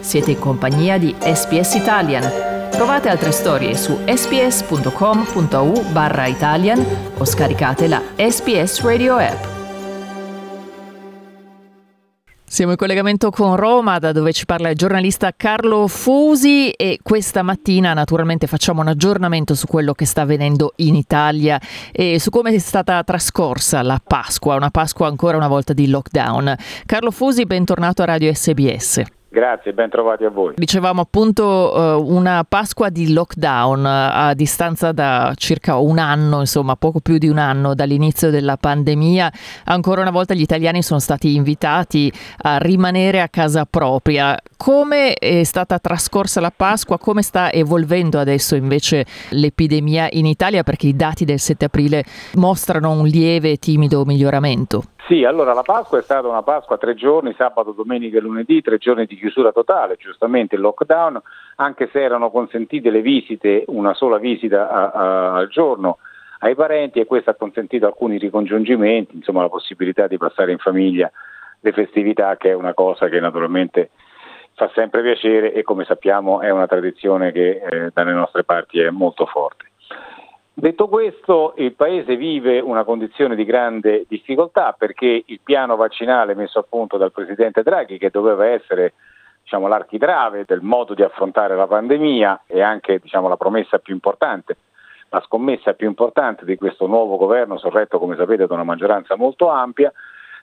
Siete in compagnia di SBS Italian. Trovate altre storie su sbs.com.au/Italian o scaricate la SBS Radio app. Siamo in collegamento con Roma, da dove ci parla il giornalista Carlo Fusi, e questa mattina naturalmente facciamo un aggiornamento su quello che sta avvenendo in Italia e su come è stata trascorsa la Pasqua, una Pasqua ancora una volta di lockdown. Carlo Fusi, bentornato a Radio SBS. Grazie, ben trovati a voi. Dicevamo appunto una Pasqua di lockdown a distanza da circa un anno, insomma poco più di un anno dall'inizio della pandemia. Ancora una volta gli italiani sono stati invitati a rimanere a casa propria. Come è stata trascorsa la Pasqua? Come sta evolvendo adesso invece l'epidemia in Italia? Perché i dati del 7 aprile mostrano un lieve e timido miglioramento. Sì, allora la Pasqua è stata una Pasqua 3 giorni, sabato, domenica e lunedì, 3 giorni di chiusura totale, giustamente il lockdown, anche se erano consentite le visite, una sola visita al giorno ai parenti, e questo ha consentito alcuni ricongiungimenti, insomma la possibilità di passare in famiglia le festività, che è una cosa che naturalmente fa sempre piacere e, come sappiamo, è una tradizione che dalle nostre parti è molto forte. Detto questo, il Paese vive una condizione di grande difficoltà, perché il piano vaccinale messo a punto dal Presidente Draghi, che doveva essere l'architrave del modo di affrontare la pandemia e anche la promessa più importante, la scommessa più importante di questo nuovo governo, sorretto come sapete da una maggioranza molto ampia,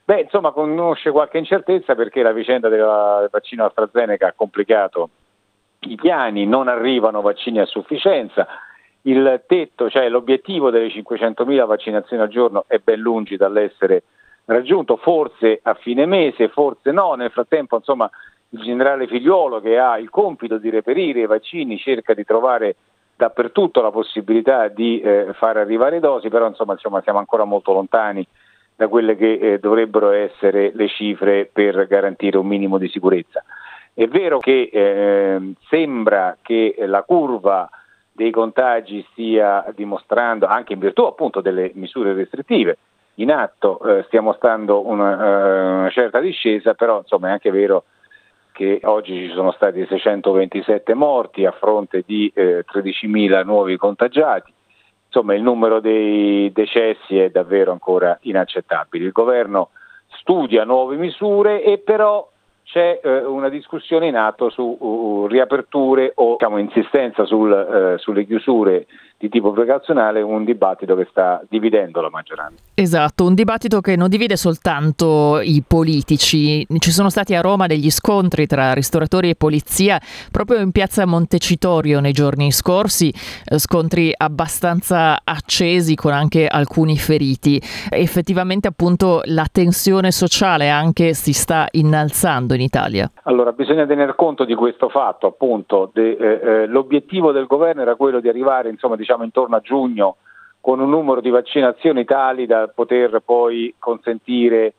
conosce qualche incertezza, perché la vicenda del vaccino AstraZeneca ha complicato i piani, non arrivano vaccini a sufficienza. Il tetto, cioè l'obiettivo delle 500.000 vaccinazioni al giorno, è ben lungi dall'essere raggiunto, forse a fine mese, forse no. Nel frattempo, il generale Figliuolo, che ha il compito di reperire i vaccini, cerca di trovare dappertutto la possibilità di far arrivare dosi, però siamo ancora molto lontani da quelle che dovrebbero essere le cifre per garantire un minimo di sicurezza. È vero che sembra che la curva dei contagi stia dimostrando, anche in virtù appunto delle misure restrittive in atto, stia mostrando una certa discesa, però è anche vero che oggi ci sono stati 627 morti a fronte di 13.000 nuovi contagiati. Il numero dei decessi è davvero ancora inaccettabile. Il governo studia nuove misure, e però c'è una discussione in atto su riaperture o insistenza sulle chiusure di tipo precauzionale, un dibattito che sta dividendo la maggioranza. Esatto, un dibattito che non divide soltanto i politici. Ci sono stati a Roma degli scontri tra ristoratori e polizia proprio in piazza Montecitorio nei giorni scorsi, scontri abbastanza accesi con anche alcuni feriti. Effettivamente appunto la tensione sociale anche si sta innalzando in Italia. Allora bisogna tener conto di questo fatto, appunto. L'obiettivo del governo era quello di arrivare intorno a giugno con un numero di vaccinazioni tali da poter poi consentire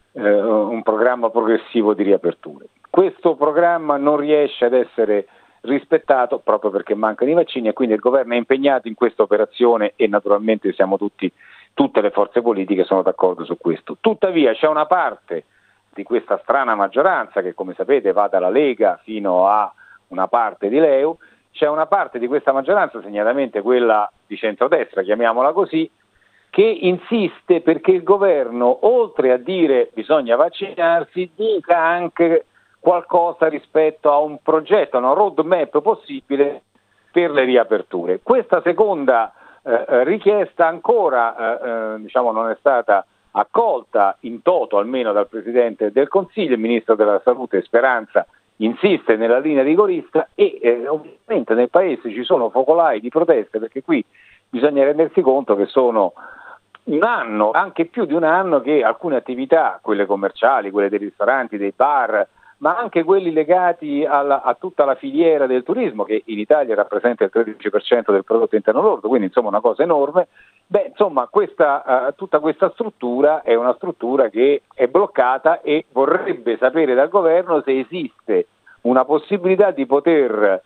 un programma progressivo di riaperture. Questo programma non riesce ad essere rispettato proprio perché mancano i vaccini, e quindi il governo è impegnato in questa operazione, e naturalmente tutte le forze politiche sono d'accordo su questo. Tuttavia c'è una parte di questa strana maggioranza, che come sapete va dalla Lega fino a una parte di Leu, c'è una parte di questa maggioranza, segnatamente quella di centrodestra, chiamiamola così, che insiste perché il governo, oltre a dire bisogna vaccinarsi, dica anche qualcosa rispetto a un progetto, una roadmap possibile per le riaperture. Questa seconda richiesta ancora non è stata accolta in toto, almeno dal Presidente del Consiglio. Il Ministro della Salute Speranza insiste nella linea rigorista, e ovviamente nel Paese ci sono focolai di proteste, perché qui bisogna rendersi conto che sono un anno, anche più di un anno, che alcune attività, quelle commerciali, quelle dei ristoranti, dei bar, ma anche quelli legati a tutta la filiera del turismo, che in Italia rappresenta il 13% del prodotto interno lordo, quindi una cosa enorme. Tutta questa struttura è una struttura che è bloccata, e vorrebbe sapere dal governo se esiste una possibilità di poter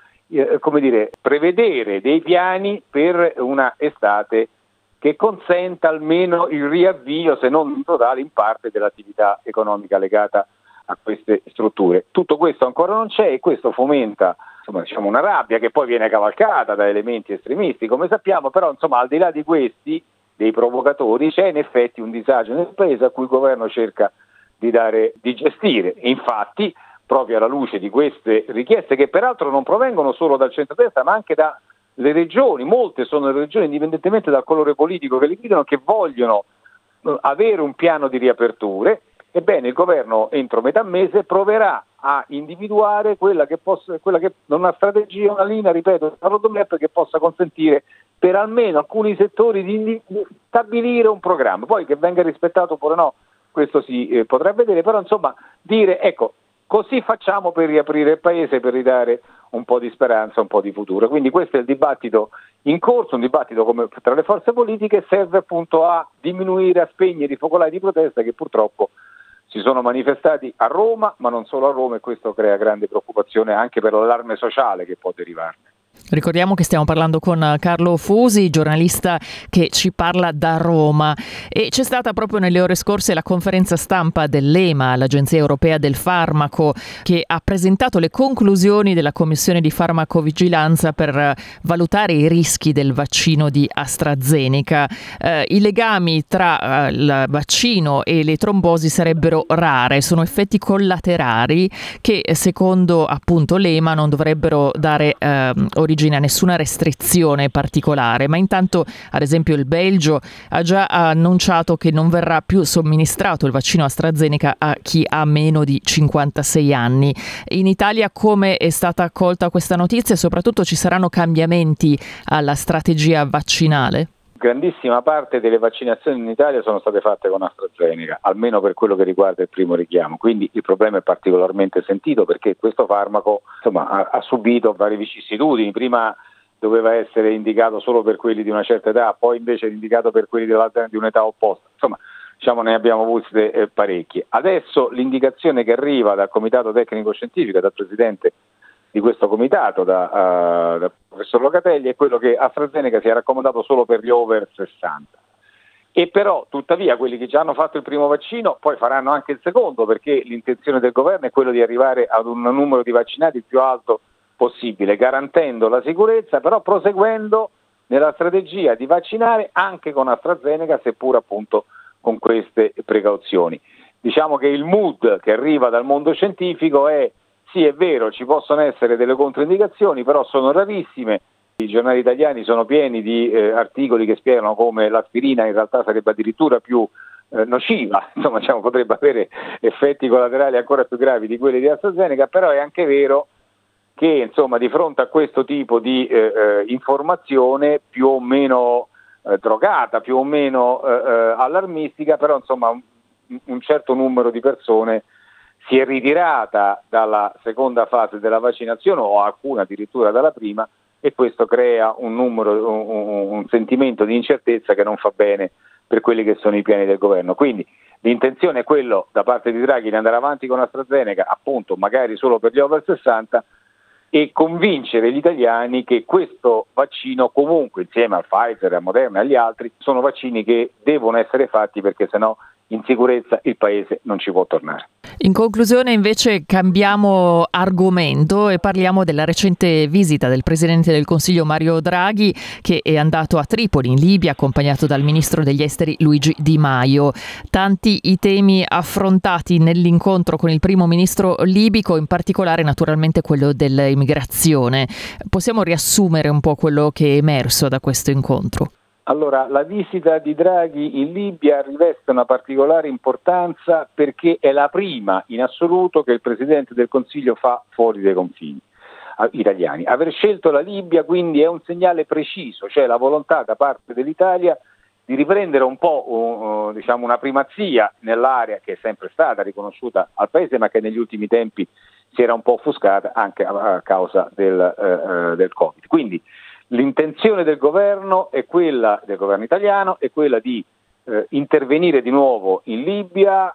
prevedere dei piani per una estate che consenta almeno il riavvio, se non in totale, in parte dell'attività economica legata a queste strutture. Tutto questo ancora non c'è, e questo fomenta una rabbia che poi viene cavalcata da elementi estremisti, come sappiamo, però al di là di questi, dei provocatori, c'è in effetti un disagio nel paese a cui il governo cerca di gestire. E infatti, proprio alla luce di queste richieste, che peraltro non provengono solo dal centrodestra ma anche dalle regioni, molte sono le regioni, indipendentemente dal colore politico che li guidano, che vogliono avere un piano di riaperture, ebbene il governo entro metà mese proverà a individuare quella che una strategia, una linea, ripeto, una roadmap che possa consentire per almeno alcuni settori di stabilire un programma. Poi che venga rispettato oppure no, questo si potrà vedere, però dire ecco, così facciamo per riaprire il paese, per ridare un po' di speranza, un po' di futuro. Quindi questo è il dibattito in corso, un dibattito come tra le forze politiche, serve appunto a diminuire, a spegnere i focolai di protesta che purtroppo si sono manifestati a Roma, ma non solo a Roma, e questo crea grande preoccupazione anche per l'allarme sociale che può derivarne. Ricordiamo che stiamo parlando con Carlo Fusi, giornalista che ci parla da Roma, e c'è stata proprio nelle ore scorse la conferenza stampa dell'EMA, l'Agenzia Europea del Farmaco, che ha presentato le conclusioni della Commissione di Farmacovigilanza per valutare i rischi del vaccino di AstraZeneca. I legami tra il vaccino e le trombosi sarebbero rare, sono effetti collaterali che secondo appunto l'EMA non dovrebbero dare origine a nessuna restrizione particolare, ma intanto ad esempio il Belgio ha già annunciato che non verrà più somministrato il vaccino AstraZeneca a chi ha meno di 56 anni. In Italia come è stata accolta questa notizia e soprattutto ci saranno cambiamenti alla strategia vaccinale? Grandissima parte delle vaccinazioni in Italia sono state fatte con AstraZeneca, almeno per quello che riguarda il primo richiamo, quindi il problema è particolarmente sentito perché questo farmaco ha subito varie vicissitudini. Prima doveva essere indicato solo per quelli di una certa età, poi invece è indicato per quelli di un'età opposta, ne abbiamo avute parecchie. Adesso l'indicazione che arriva dal Comitato Tecnico Scientifico, dal Presidente di questo comitato, da professor Locatelli, è quello che AstraZeneca sia raccomandato solo per gli over 60. E però, tuttavia, quelli che già hanno fatto il primo vaccino poi faranno anche il secondo, perché l'intenzione del governo è quello di arrivare ad un numero di vaccinati il più alto possibile, garantendo la sicurezza, però proseguendo nella strategia di vaccinare anche con AstraZeneca, seppur appunto con queste precauzioni. Diciamo che il mood che arriva dal mondo scientifico è: sì, è vero, ci possono essere delle controindicazioni, però sono rarissime. I giornali italiani sono pieni di articoli che spiegano come l'aspirina in realtà sarebbe addirittura più nociva, potrebbe avere effetti collaterali ancora più gravi di quelli di AstraZeneca, però è anche vero che di fronte a questo tipo di informazione più o meno drogata, più o meno allarmistica, però un certo numero di persone si è ritirata dalla seconda fase della vaccinazione, o alcuna addirittura dalla prima, e questo crea un sentimento di incertezza che non fa bene per quelli che sono i piani del governo. Quindi l'intenzione è quello da parte di Draghi di andare avanti con AstraZeneca, appunto magari solo per gli over 60, e convincere gli italiani che questo vaccino comunque, insieme al Pfizer, a Moderna e agli altri, sono vaccini che devono essere fatti, perché sennò in sicurezza il paese non ci può tornare. In conclusione invece cambiamo argomento e parliamo della recente visita del Presidente del Consiglio Mario Draghi, che è andato a Tripoli in Libia accompagnato dal Ministro degli Esteri Luigi Di Maio. Tanti i temi affrontati nell'incontro con il Primo Ministro libico, in particolare naturalmente quello dell'immigrazione. Possiamo riassumere un po' quello che è emerso da questo incontro? Allora, la visita di Draghi in Libia riveste una particolare importanza perché è la prima in assoluto che il Presidente del Consiglio fa fuori dai confini italiani. Aver scelto la Libia quindi è un segnale preciso, cioè la volontà da parte dell'Italia di riprendere un po' una primazia nell'area che è sempre stata riconosciuta al Paese, ma che negli ultimi tempi si era un po' offuscata anche a causa del Covid. Quindi l'intenzione del governo è quella, del governo italiano, è quella di intervenire di nuovo in Libia,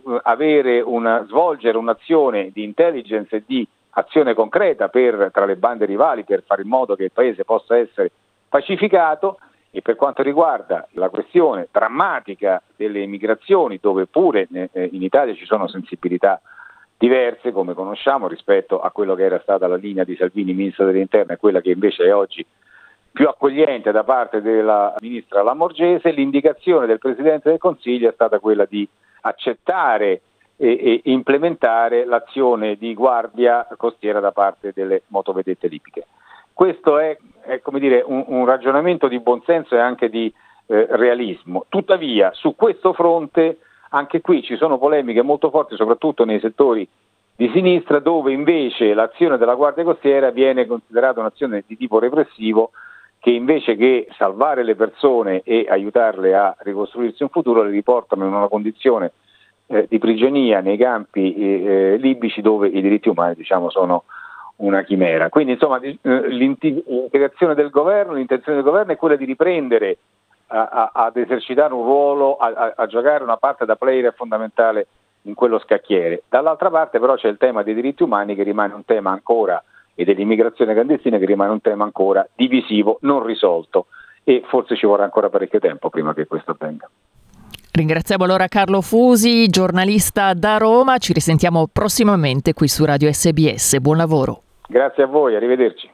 svolgere un'azione di intelligence e di azione concreta tra le bande rivali, per fare in modo che il paese possa essere pacificato. E per quanto riguarda la questione drammatica delle immigrazioni, dove pure in Italia ci sono sensibilità diverse, come conosciamo, rispetto a quello che era stata la linea di Salvini, ministro dell'Interno, e quella che invece è oggi più accogliente da parte della ministra Lamorgese. L'indicazione del Presidente del Consiglio è stata quella di accettare e implementare l'azione di guardia costiera da parte delle motovedette libiche. Questo è come dire, un ragionamento di buonsenso e anche di realismo. Tuttavia, su questo fronte, anche qui ci sono polemiche molto forti, soprattutto nei settori di sinistra, dove invece l'azione della Guardia Costiera viene considerata un'azione di tipo repressivo, che invece che salvare le persone e aiutarle a ricostruirsi un futuro, le riportano in una condizione di prigionia nei campi libici, dove i diritti umani, diciamo, sono una chimera. Quindi insomma l'integrazione del governo, l'intenzione del governo è quella di riprendere ad esercitare un ruolo, a giocare una parte da player fondamentale in quello scacchiere. Dall'altra parte però c'è il tema dei diritti umani, che rimane un tema ancora, e dell'immigrazione clandestina, che rimane un tema ancora divisivo, non risolto, e forse ci vorrà ancora parecchio tempo prima che questo avvenga. Ringraziamo allora Carlo Fusi, giornalista da Roma. Ci risentiamo prossimamente qui su Radio SBS. Buon lavoro. Grazie a voi, arrivederci.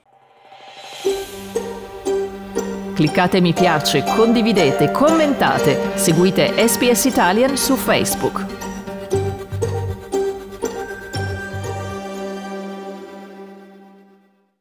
Cliccate mi piace, condividete, commentate, seguite SBS Italian su Facebook.